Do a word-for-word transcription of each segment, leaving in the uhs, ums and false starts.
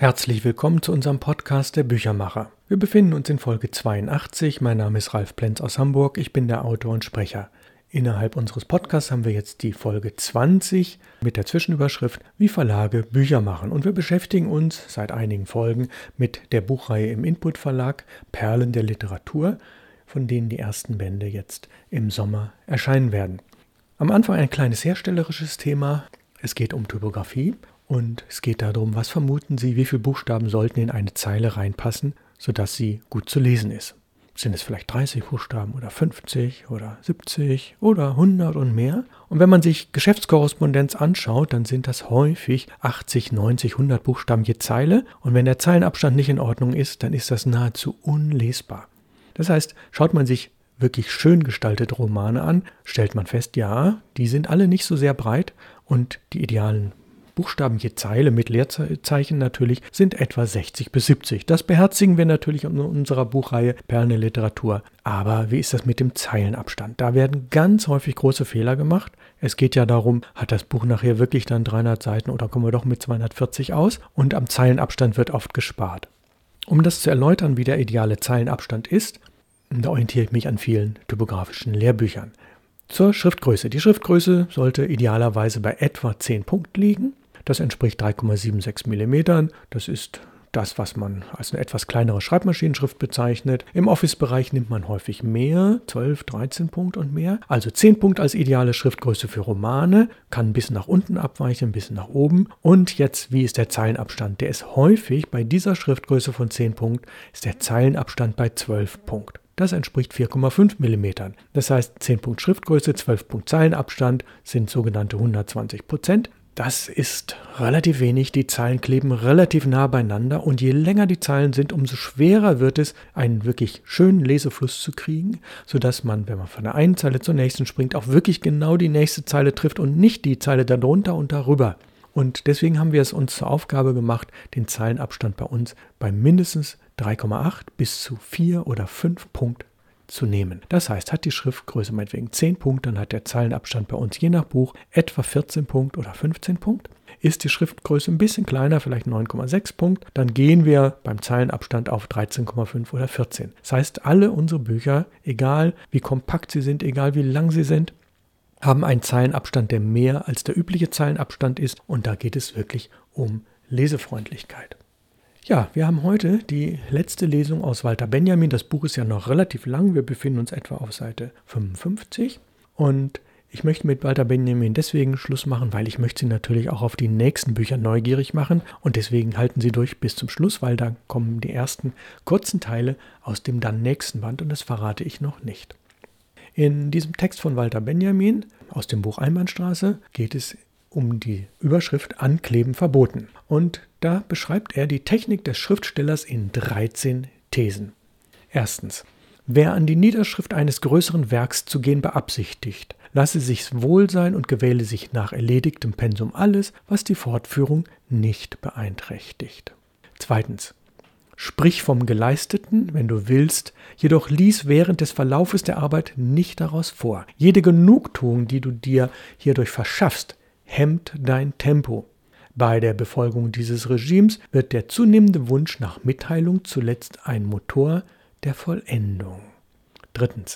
Herzlich willkommen zu unserem Podcast Der Büchermacher. Wir befinden uns in Folge zweiundachtzig. Mein Name ist Ralf Plenz aus Hamburg. Ich bin der Autor und Sprecher. Innerhalb unseres Podcasts haben wir jetzt die Folge zwanzig mit der Zwischenüberschrift Wie Verlage Bücher machen. Und wir beschäftigen uns seit einigen Folgen mit der Buchreihe im Input Verlag Perlen der Literatur, von denen die ersten Bände jetzt im Sommer erscheinen werden. Am Anfang ein kleines herstellerisches Thema. Es geht um Typografie. Und es geht darum, was vermuten Sie, wie viele Buchstaben sollten in eine Zeile reinpassen, sodass sie gut zu lesen ist. Sind es vielleicht dreißig Buchstaben oder fünfzig oder siebzig oder hundert und mehr? Und wenn man sich Geschäftskorrespondenz anschaut, dann sind das häufig achtzig, neunzig, hundert Buchstaben je Zeile. Und wenn der Zeilenabstand nicht in Ordnung ist, dann ist das nahezu unlesbar. Das heißt, schaut man sich wirklich schön gestaltete Romane an, stellt man fest, ja, die sind alle nicht so sehr breit und die idealen Buchstaben je Zeile mit Leerzeichen natürlich sind etwa sechzig bis siebzig. Das beherzigen wir natürlich in unserer Buchreihe Perlen der Literatur. Aber wie ist das mit dem Zeilenabstand? Da werden ganz häufig große Fehler gemacht. Es geht ja darum, hat das Buch nachher wirklich dann dreihundert Seiten oder kommen wir doch mit zweihundertvierzig aus? Und am Zeilenabstand wird oft gespart. Um das zu erläutern, wie der ideale Zeilenabstand ist, da orientiere ich mich an vielen typografischen Lehrbüchern. Zur Schriftgröße. Die Schriftgröße sollte idealerweise bei etwa zehn Punkt liegen. Das entspricht drei Komma sechsundsiebzig Millimetern. Das ist das, was man als eine etwas kleinere Schreibmaschinenschrift bezeichnet. Im Office-Bereich nimmt man häufig mehr, zwölf, dreizehn Punkt und mehr. Also zehn Punkt als ideale Schriftgröße für Romane, kann ein bisschen nach unten abweichen, ein bisschen nach oben. Und jetzt, wie ist der Zeilenabstand? Der ist häufig bei dieser Schriftgröße von zehn Punkt, ist der Zeilenabstand bei zwölf Punkt. Das entspricht vier Komma fünf Millimetern. Das heißt, zehn Punkt Schriftgröße, zwölf Punkt Zeilenabstand sind sogenannte hundertzwanzig Prozent. Das ist relativ wenig, die Zeilen kleben relativ nah beieinander und je länger die Zeilen sind, umso schwerer wird es, einen wirklich schönen Lesefluss zu kriegen, sodass man, wenn man von der einen Zeile zur nächsten springt, auch wirklich genau die nächste Zeile trifft und nicht die Zeile darunter und darüber. Und deswegen haben wir es uns zur Aufgabe gemacht, den Zeilenabstand bei uns bei mindestens drei Komma acht bis zu vier oder fünf Punkt zu nehmen. Das heißt, hat die Schriftgröße meinetwegen zehn Punkt, dann hat der Zeilenabstand bei uns je nach Buch etwa vierzehn Punkt oder fünfzehn Punkt. Ist die Schriftgröße ein bisschen kleiner, vielleicht neun Komma sechs Punkt, dann gehen wir beim Zeilenabstand auf dreizehn Komma fünf oder vierzehn. Das heißt, alle unsere Bücher, egal wie kompakt sie sind, egal wie lang sie sind, haben einen Zeilenabstand, der mehr als der übliche Zeilenabstand ist und da geht es wirklich um Lesefreundlichkeit. Ja, wir haben heute die letzte Lesung aus Walter Benjamin. Das Buch ist ja noch relativ lang. Wir befinden uns etwa auf Seite fünfundfünfzig. Und ich möchte mit Walter Benjamin deswegen Schluss machen, weil ich möchte Sie natürlich auch auf die nächsten Bücher neugierig machen. Und deswegen halten Sie durch bis zum Schluss, weil da kommen die ersten kurzen Teile aus dem dann nächsten Band und das verrate ich noch nicht. In diesem Text von Walter Benjamin aus dem Buch Einbahnstraße geht es um die Überschrift Ankleben verboten. Und da beschreibt er die Technik des Schriftstellers in dreizehn Thesen. Erstens. Wer an die Niederschrift eines größeren Werks zu gehen beabsichtigt, lasse sich's wohl sein und gewähle sich nach erledigtem Pensum alles, was die Fortführung nicht beeinträchtigt. Zweitens. Sprich vom Geleisteten, wenn du willst, jedoch lies während des Verlaufes der Arbeit nicht daraus vor. Jede Genugtuung, die du dir hierdurch verschaffst, hemmt dein Tempo. Bei der Befolgung dieses Regimes wird der zunehmende Wunsch nach Mitteilung zuletzt ein Motor der Vollendung. Drittens.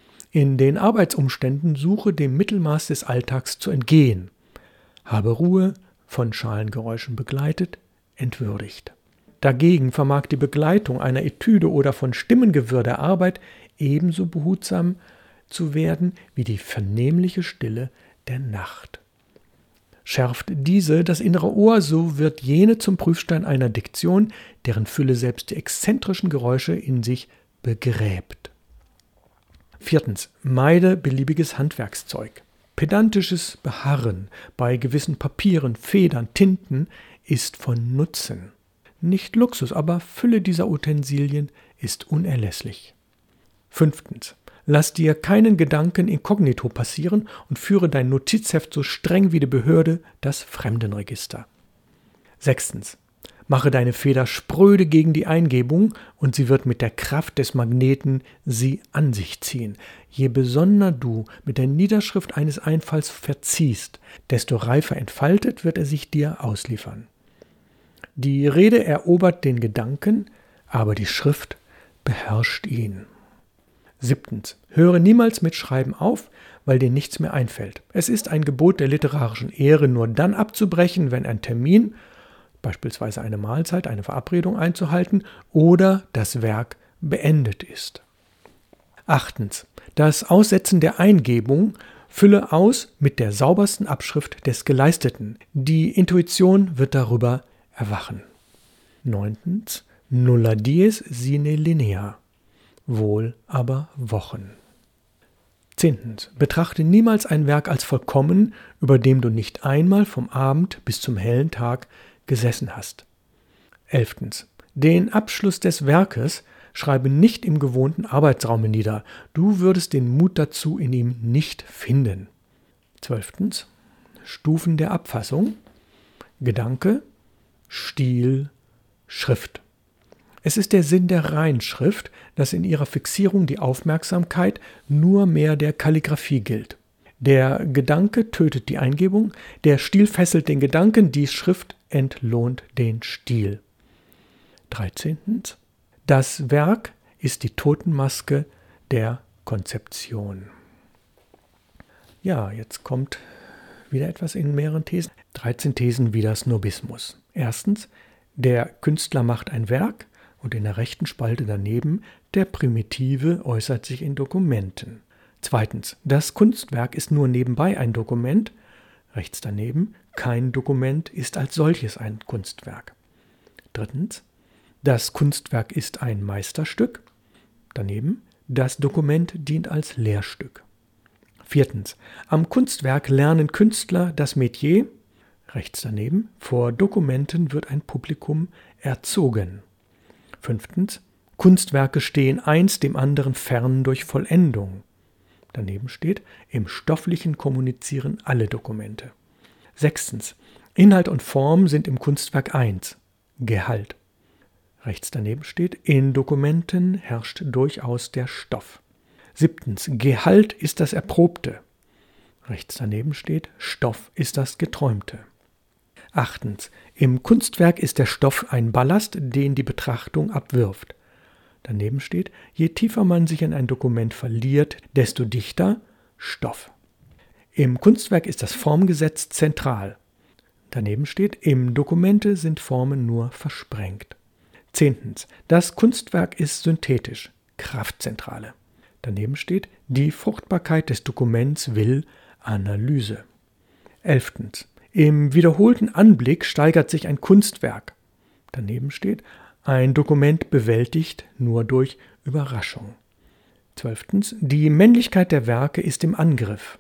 In den Arbeitsumständen suche dem Mittelmaß des Alltags zu entgehen. Habe Ruhe, von Schalengeräuschen begleitet, entwürdigt. Dagegen vermag die Begleitung einer Etüde oder von Stimmengewirr der Arbeit ebenso behutsam zu werden wie die vernehmliche Stille der Nacht. Schärft diese das innere Ohr, so wird jene zum Prüfstein einer Diktion, deren Fülle selbst die exzentrischen Geräusche in sich begräbt. Viertens. Meide beliebiges Handwerkszeug. Pedantisches Beharren bei gewissen Papieren, Federn, Tinten ist von Nutzen. Nicht Luxus, aber Fülle dieser Utensilien ist unerlässlich. Fünftens. Lass dir keinen Gedanken inkognito passieren und führe dein Notizheft so streng wie die Behörde das Fremdenregister. Sechstens. Mache deine Feder spröde gegen die Eingebung und sie wird mit der Kraft des Magneten sie an sich ziehen. Je besonderer du mit der Niederschrift eines Einfalls verziehst, desto reifer entfaltet wird er sich dir ausliefern. Die Rede erobert den Gedanken, aber die Schrift beherrscht ihn. Siebtens. Höre niemals mit Schreiben auf, weil dir nichts mehr einfällt. Es ist ein Gebot der literarischen Ehre, nur dann abzubrechen, wenn ein Termin, beispielsweise eine Mahlzeit, eine Verabredung einzuhalten oder das Werk beendet ist. Achtens. Das Aussetzen der Eingebung fülle aus mit der saubersten Abschrift des Geleisteten. Die Intuition wird darüber erwachen. Neuntens. Nulla dies sine linea. Wohl aber Wochen. Zehntens. Betrachte niemals ein Werk als vollkommen, über dem du nicht einmal vom Abend bis zum hellen Tag gesessen hast. Elftens. Den Abschluss des Werkes schreibe nicht im gewohnten Arbeitsraum nieder. Du würdest den Mut dazu in ihm nicht finden. Zwölftens. Stufen der Abfassung. Gedanke, Stil, Schrift. Es ist der Sinn der Reinschrift, dass in ihrer Fixierung die Aufmerksamkeit nur mehr der Kalligraphie gilt. Der Gedanke tötet die Eingebung, der Stil fesselt den Gedanken, die Schrift entlohnt den Stil. Dreizehntens. Das Werk ist die Totenmaske der Konzeption. Ja, jetzt kommt wieder etwas in mehreren Thesen. dreizehn Thesen wider Snobismus. Erstens, der Künstler macht ein Werk und in der rechten Spalte daneben, der Primitive äußert sich in Dokumenten. Zweitens, das Kunstwerk ist nur nebenbei ein Dokument, rechts daneben, kein Dokument ist als solches ein Kunstwerk. Drittens, das Kunstwerk ist ein Meisterstück, daneben, das Dokument dient als Lehrstück. Viertens, am Kunstwerk lernen Künstler das Metier, rechts daneben, vor Dokumenten wird ein Publikum erzogen. Fünftens, Kunstwerke stehen eins dem anderen fern durch Vollendung. Daneben steht, im Stofflichen kommunizieren alle Dokumente. Sechstens, Inhalt und Form sind im Kunstwerk eins, Gehalt. Rechts daneben steht, in Dokumenten herrscht durchaus der Stoff. Siebtens, Gehalt ist das Erprobte. Rechts daneben steht, Stoff ist das Geträumte. Achtens, im Kunstwerk ist der Stoff ein Ballast, den die Betrachtung abwirft. Daneben steht, je tiefer man sich in ein Dokument verliert, desto dichter Stoff. Im Kunstwerk ist das Formgesetz zentral. Daneben steht, im Dokumente sind Formen nur versprengt. Zehntens, das Kunstwerk ist synthetisch, Kraftzentrale. Daneben steht, die Fruchtbarkeit des Dokuments will Analyse. Elftens, im wiederholten Anblick steigert sich ein Kunstwerk. Daneben steht, ein Dokument bewältigt nur durch Überraschung. Zwölftens, die Männlichkeit der Werke ist im Angriff.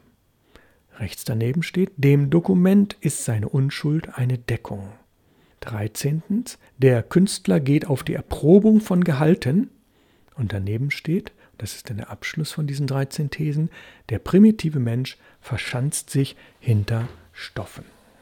Rechts daneben steht, dem Dokument ist seine Unschuld eine Deckung. Dreizehntens, der Künstler geht auf die Erprobung von Gehalten. Und daneben steht, das ist dann der Abschluss von diesen dreizehn Thesen, der primitive Mensch verschanzt sich hinter Stoffen.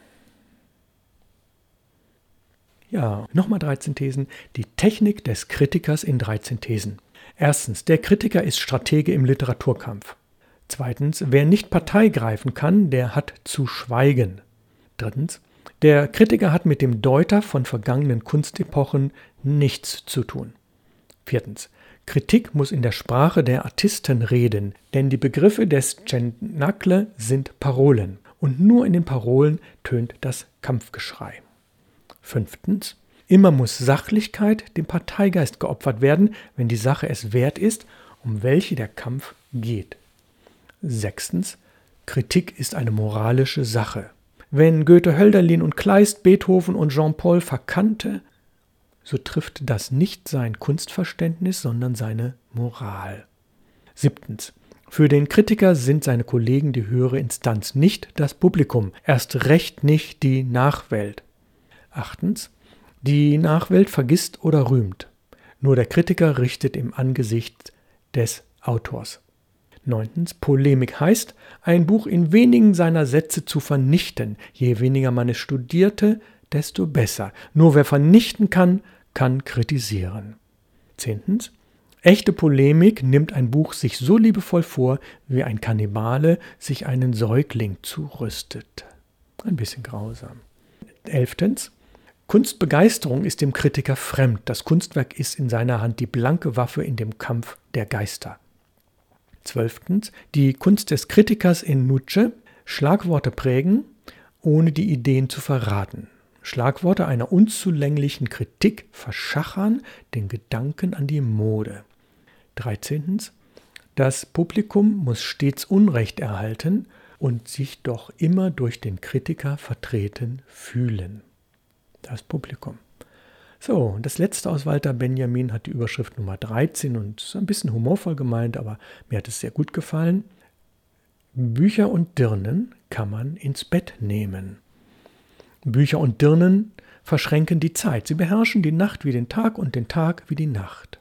Ja, nochmal dreizehn Thesen. Die Technik des Kritikers in dreizehn Thesen. Erstens, der Kritiker ist Stratege im Literaturkampf. Zweitens, wer nicht Partei greifen kann, der hat zu schweigen. Drittens, der Kritiker hat mit dem Deuter von vergangenen Kunstepochen nichts zu tun. Viertens, Kritik muss in der Sprache der Artisten reden, denn die Begriffe des Cenacle sind Parolen und nur in den Parolen tönt das Kampfgeschrei. Fünftens, immer muss Sachlichkeit dem Parteigeist geopfert werden, wenn die Sache es wert ist, um welche der Kampf geht. Sechstens, Kritik ist eine moralische Sache. Wenn Goethe, Hölderlin und Kleist, Beethoven und Jean-Paul verkannte, so trifft das nicht sein Kunstverständnis, sondern seine Moral. Siebtens, für den Kritiker sind seine Kollegen die höhere Instanz, nicht das Publikum, erst recht nicht die Nachwelt. Achtens, die Nachwelt vergisst oder rühmt. Nur der Kritiker richtet im Angesicht des Autors. Neuntens, Polemik heißt, ein Buch in wenigen seiner Sätze zu vernichten. Je weniger man es studierte, desto besser. Nur wer vernichten kann, kann kritisieren. Zehntens, echte Polemik nimmt ein Buch sich so liebevoll vor, wie ein Kannibale sich einen Säugling zurüstet. Ein bisschen grausam. Elftens, Kunstbegeisterung ist dem Kritiker fremd. Das Kunstwerk ist in seiner Hand die blanke Waffe in dem Kampf der Geister. Zwölftens. Die Kunst des Kritikers in Nuce: Schlagworte prägen, ohne die Ideen zu verraten. Schlagworte einer unzulänglichen Kritik verschachern den Gedanken an die Mode. Dreizehntens. Das Publikum muss stets Unrecht erhalten und sich doch immer durch den Kritiker vertreten fühlen. Das Publikum. So, und das letzte aus Walter Benjamin hat die Überschrift Nummer dreizehn und ist ein bisschen humorvoll gemeint, aber mir hat es sehr gut gefallen. Bücher und Dirnen kann man ins Bett nehmen. Bücher und Dirnen verschränken die Zeit. Sie beherrschen die Nacht wie den Tag und den Tag wie die Nacht.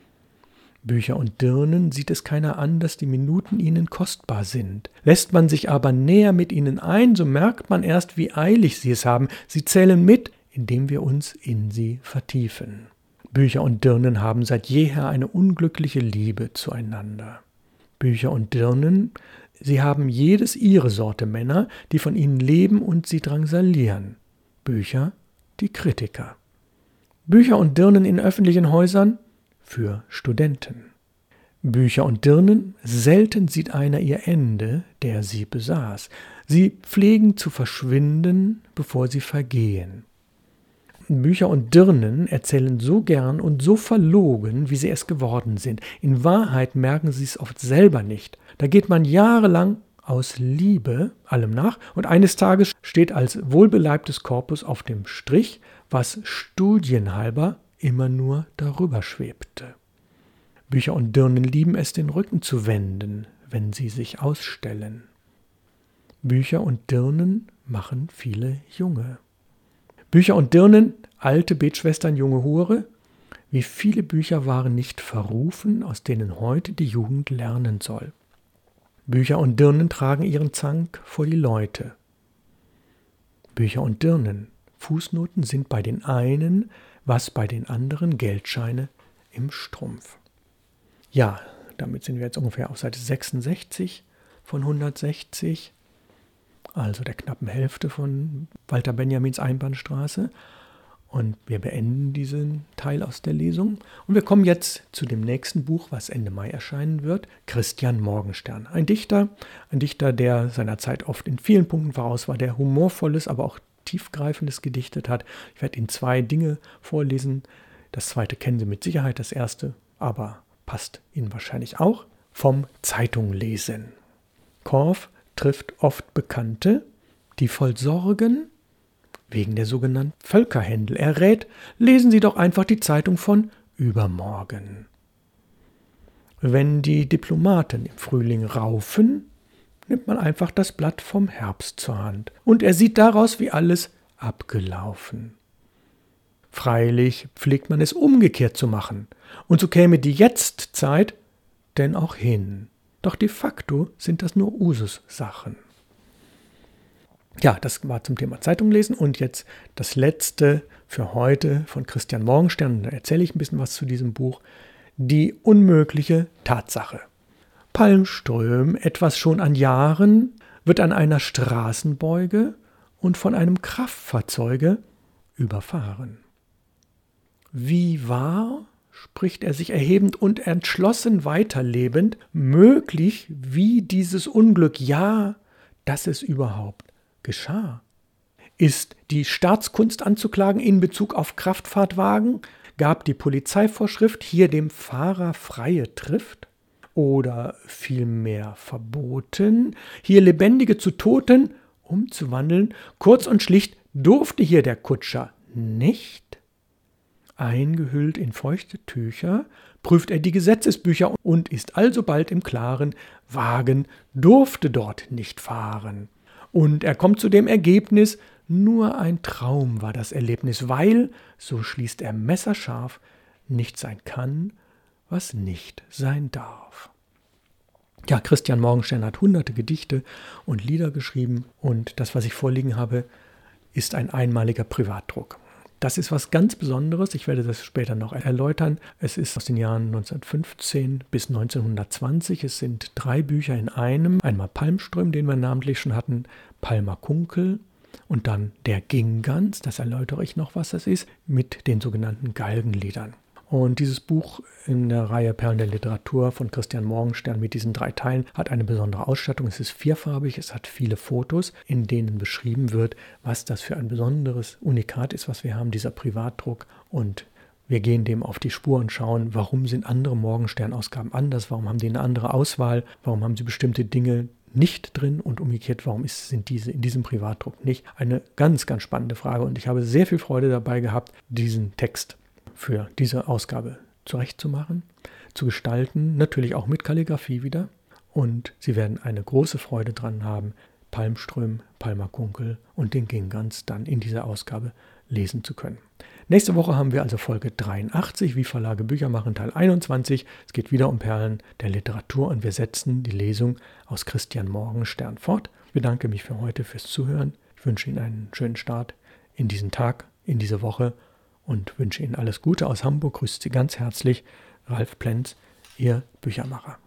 Bücher und Dirnen sieht es keiner an, dass die Minuten ihnen kostbar sind. Lässt man sich aber näher mit ihnen ein, so merkt man erst, wie eilig sie es haben. Sie zählen mit, indem wir uns in sie vertiefen. Bücher und Dirnen haben seit jeher eine unglückliche Liebe zueinander. Bücher und Dirnen, sie haben jedes ihre Sorte Männer, die von ihnen leben und sie drangsalieren. Bücher, die Kritiker. Bücher und Dirnen in öffentlichen Häusern für Studenten. Bücher und Dirnen, selten sieht einer ihr Ende, der sie besaß. Sie pflegen zu verschwinden, bevor sie vergehen. Bücher und Dirnen erzählen so gern und so verlogen, wie sie es geworden sind. In Wahrheit merken sie es oft selber nicht. Da geht man jahrelang aus Liebe allem nach und eines Tages steht als wohlbeleibtes Korpus auf dem Strich, was studienhalber immer nur darüber schwebte. Bücher und Dirnen lieben es, den Rücken zu wenden, wenn sie sich ausstellen. Bücher und Dirnen machen viele Junge. Bücher und Dirnen, alte Betschwestern, junge Hure, wie viele Bücher waren nicht verrufen, aus denen heute die Jugend lernen soll. Bücher und Dirnen tragen ihren Zank vor die Leute. Bücher und Dirnen, Fußnoten sind bei den einen, was bei den anderen Geldscheine im Strumpf. Ja, damit sind wir jetzt ungefähr auf Seite sechsundsechzig von hundertsechzig. Also der knappen Hälfte von Walter Benjamins Einbahnstraße. Und wir beenden diesen Teil aus der Lesung. Und wir kommen jetzt zu dem nächsten Buch, was Ende Mai erscheinen wird, Christian Morgenstern. Ein Dichter, ein Dichter, der seiner Zeit oft in vielen Punkten voraus war, der humorvolles, aber auch tiefgreifendes gedichtet hat. Ich werde Ihnen zwei Dinge vorlesen. Das zweite kennen Sie mit Sicherheit, das erste aber passt Ihnen wahrscheinlich auch. Vom Zeitunglesen. Korff trifft oft Bekannte, die voll Sorgen wegen der sogenannten Völkerhändel er rät, lesen Sie doch einfach die Zeitung von übermorgen. Wenn die Diplomaten im Frühling raufen, nimmt man einfach das Blatt vom Herbst zur Hand und er sieht daraus, wie alles abgelaufen. Freilich pflegt man es umgekehrt zu machen und so käme die Jetztzeit denn auch hin. Doch de facto sind das nur Usussachen. Ja, das war zum Thema Zeitung lesen und jetzt das letzte für heute von Christian Morgenstern. Da erzähle ich ein bisschen was zu diesem Buch. Die unmögliche Tatsache. Palmström, etwas schon an Jahren, wird an einer Straßenbeuge und von einem Kraftfahrzeuge überfahren. Wie war, spricht er sich erhebend und entschlossen weiterlebend, möglich wie dieses Unglück, ja, dass es überhaupt geschah. Ist die Staatskunst anzuklagen in Bezug auf Kraftfahrtwagen? Gab die Polizeivorschrift hier dem Fahrer freie Trift? Oder vielmehr verboten, hier Lebendige zu Toten umzuwandeln? Kurz und schlicht, durfte hier der Kutscher nicht? Eingehüllt in feuchte Tücher prüft er die Gesetzesbücher und ist alsobald im Klaren, Wagen durfte dort nicht fahren. Und er kommt zu dem Ergebnis, nur ein Traum war das Erlebnis, weil, so schließt er messerscharf, nicht sein kann, was nicht sein darf. Ja, Christian Morgenstern hat hunderte Gedichte und Lieder geschrieben und das, was ich vorliegen habe, ist ein einmaliger Privatdruck. Das ist was ganz Besonderes, ich werde das später noch erläutern. Es ist aus den Jahren neunzehnhundertfünfzehn bis neunzehnhundertzwanzig. Es sind drei Bücher in einem. Einmal Palmström, den wir namentlich schon hatten, Palmer Kunkel und dann der Ginggans, das erläutere ich noch, was das ist, mit den sogenannten Galgenliedern. Und dieses Buch in der Reihe Perlen der Literatur von Christian Morgenstern mit diesen drei Teilen hat eine besondere Ausstattung. Es ist vierfarbig, es hat viele Fotos, in denen beschrieben wird, was das für ein besonderes Unikat ist, was wir haben, dieser Privatdruck. Und wir gehen dem auf die Spur und schauen, warum sind andere Morgenstern-Ausgaben anders, warum haben die eine andere Auswahl, warum haben sie bestimmte Dinge nicht drin und umgekehrt, warum ist, sind diese in diesem Privatdruck nicht? Eine ganz, ganz spannende Frage und ich habe sehr viel Freude dabei gehabt, diesen Text für diese Ausgabe zurechtzumachen, zu gestalten, natürlich auch mit Kalligrafie wieder. Und Sie werden eine große Freude dran haben, Palmström, Palmer Kunkel und den Ginggans dann in dieser Ausgabe lesen zu können. Nächste Woche haben wir also Folge dreiundachtzig, wie Verlage Bücher machen, Teil einundzwanzig. Es geht wieder um Perlen der Literatur und wir setzen die Lesung aus Christian Morgenstern fort. Ich bedanke mich für heute fürs Zuhören. Ich wünsche Ihnen einen schönen Start in diesen Tag, in diese Woche und wünsche Ihnen alles Gute aus Hamburg. Grüßt Sie ganz herzlich, Ralf Plenz, Ihr Büchermacher.